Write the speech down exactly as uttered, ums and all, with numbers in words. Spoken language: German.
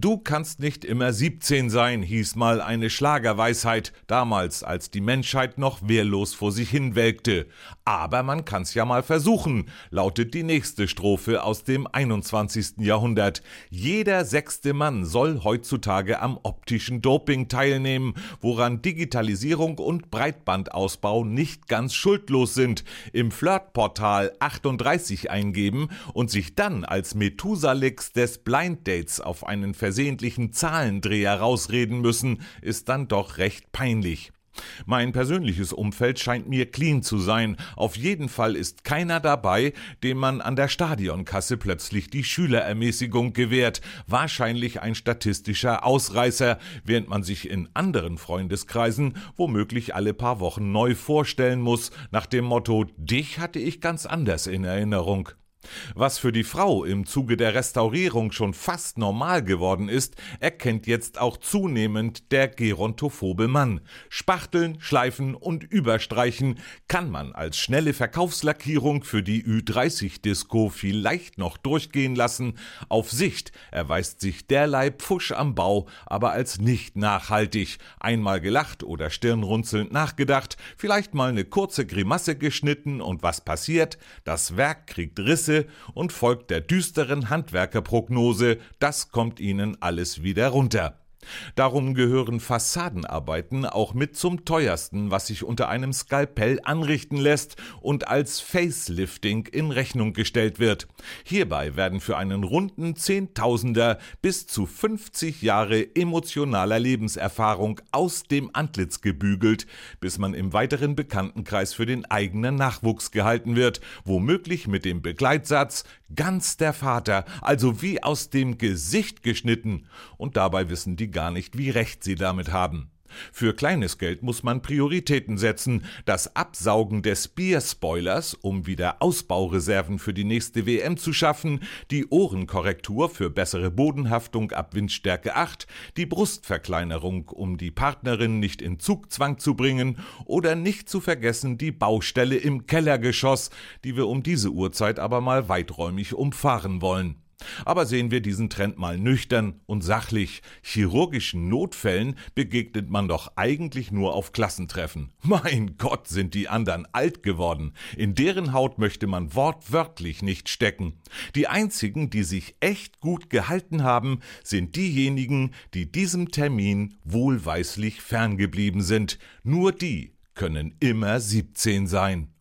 Du kannst nicht immer siebzehn sein, hieß mal eine Schlagerweisheit, damals, als die Menschheit noch wehrlos vor sich hin welkte. Aber man kann's ja mal versuchen, lautet die nächste Strophe aus dem einundzwanzigsten Jahrhundert. Jeder sechste Mann soll heutzutage am optischen Doping teilnehmen, woran Digitalisierung und Breitbandausbau nicht ganz schuldlos sind. Im Flirtportal achtunddreißig eingeben und sich dann als Methusalix des Blind Dates auf einen versehentlichen Zahlendreher rausreden müssen, ist dann doch recht peinlich. Mein persönliches Umfeld scheint mir clean zu sein. Auf jeden Fall ist keiner dabei, dem man an der Stadionkasse plötzlich die Schülerermäßigung gewährt. Wahrscheinlich ein statistischer Ausreißer, während man sich in anderen Freundeskreisen womöglich alle paar Wochen neu vorstellen muss, nach dem Motto: Dich hatte ich ganz anders in Erinnerung. Was für die Frau im Zuge der Restaurierung schon fast normal geworden ist, erkennt jetzt auch zunehmend der gerontophobe Mann. Spachteln, schleifen und überstreichen kann man als schnelle Verkaufslackierung für die Ü dreißig Disco vielleicht noch durchgehen lassen. Auf Sicht erweist sich derlei Pfusch am Bau aber als nicht nachhaltig. Einmal gelacht oder stirnrunzelnd nachgedacht, vielleicht mal eine kurze Grimasse geschnitten und was passiert? Das Werk kriegt Risse und folgt der düsteren Handwerkerprognose, das kommt ihnen alles wieder runter. Darum gehören Fassadenarbeiten auch mit zum teuersten, was sich unter einem Skalpell anrichten lässt und als Facelifting in Rechnung gestellt wird. Hierbei werden für einen runden Zehntausender bis zu fünfzig Jahre emotionaler Lebenserfahrung aus dem Antlitz gebügelt, bis man im weiteren Bekanntenkreis für den eigenen Nachwuchs gehalten wird, womöglich mit dem Begleitsatz: ganz der Vater, also wie aus dem Gesicht geschnitten. Und dabei wissen die gar nicht, wie recht sie damit haben. Für kleines Geld muss man Prioritäten setzen. Das Absaugen des Bierspoilers, um wieder Ausbaureserven für die nächste W M zu schaffen, die Ohrenkorrektur für bessere Bodenhaftung ab Windstärke acht, die Brustverkleinerung, um die Partnerin nicht in Zugzwang zu bringen, oder nicht zu vergessen die Baustelle im Kellergeschoss, die wir um diese Uhrzeit aber mal weiträumig umfahren wollen. Aber sehen wir diesen Trend mal nüchtern und sachlich. Chirurgischen Notfällen begegnet man doch eigentlich nur auf Klassentreffen. Mein Gott, sind die anderen alt geworden. In deren Haut möchte man wortwörtlich nicht stecken. Die einzigen, die sich echt gut gehalten haben, sind diejenigen, die diesem Termin wohlweislich ferngeblieben sind. Nur die können immer siebzehn sein.